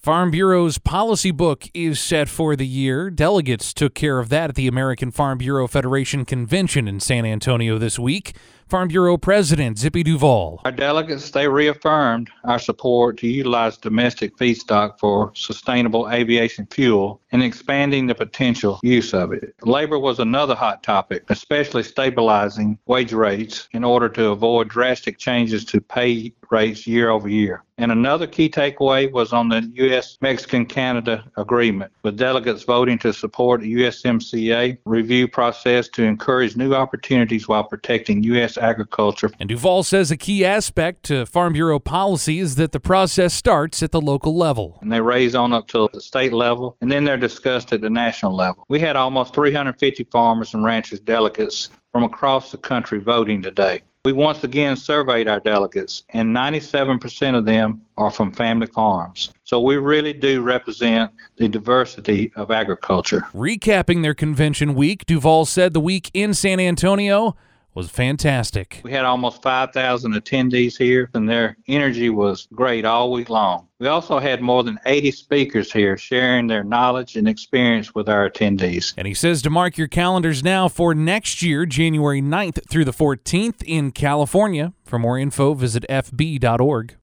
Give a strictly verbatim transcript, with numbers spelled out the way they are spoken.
Farm Bureau's policy book is set for the year. Delegates took care of that at the American Farm Bureau Federation Convention in San Antonio this week. Farm Bureau President Zippy Duvall. Our delegates, they reaffirmed our support to utilize domestic feedstock for sustainable aviation fuel and expanding the potential use of it. Labor was another hot topic, especially stabilizing wage rates in order to avoid drastic changes to pay rates year over year. And another key takeaway was on the U S Mexican Canada agreement, with delegates voting to support the U S M C A review process to encourage new opportunities while protecting U S agriculture. And Duvall says a key aspect to Farm Bureau policy is that the process starts at the local level. And they raise on up to the state level, and then they're discussed at the national level. We had almost three hundred fifty farmers and ranchers delegates from across the country voting today. We once again surveyed our delegates, and ninety-seven percent of them are from family farms. So we really do represent the diversity of agriculture. Recapping their convention week, Duvall said the week in San Antonio was fantastic. We had almost five thousand attendees here, and their energy was great all week long. We also had more than eighty speakers here sharing their knowledge and experience with our attendees. And he says to mark your calendars now for next year, January ninth through the fourteenth in California. For more info, visit f b dot org.